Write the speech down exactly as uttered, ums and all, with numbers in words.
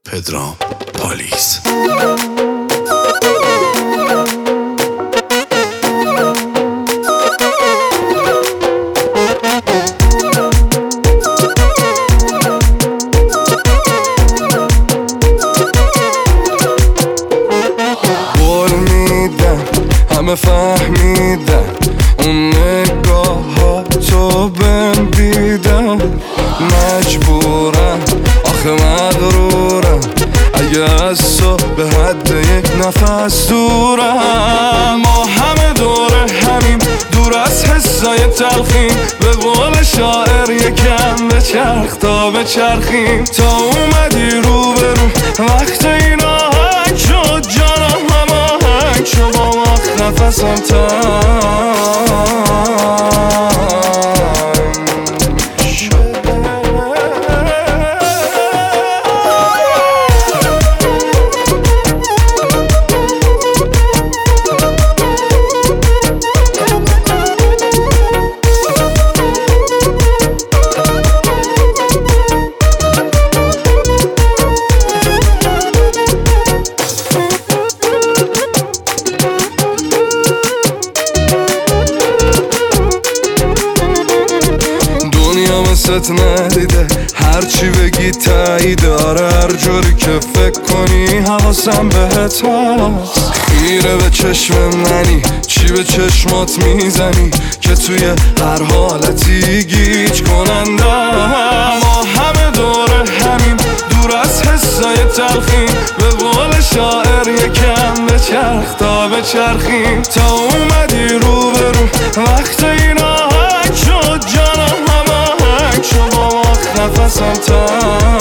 پدرام پالیس. قول میدم همه فهمیدن اون نگاه ها تو بهم دیدن، مجبورم آخه مغرورم اگه از تو به حد یک نفس دورم. ما همه دور همیم، دور از حسای تلخیم، به قول شاعر یکم به چرخ تا به چرخیم. تا اومدی رو به رو وقت این آهنگ شد، جانم هماهنگ شد با وقت نفسم تنگ شد. ست ندیده هرچی بگی تایید، آره هر جوری که فکر کنی حواسم بهت هست. خیره به چشم منی، چی به چشمات میزنی که توی هر حالتی گیج کننده. ما همه دور همیم، دور از حسای تلخیم، به قول شاعر یکم به چرخ تا به چرخیم. تا اومدی رو به رو وقت این آهنگ شد، جانم هماهنگ شد با وقت نفسم تنگ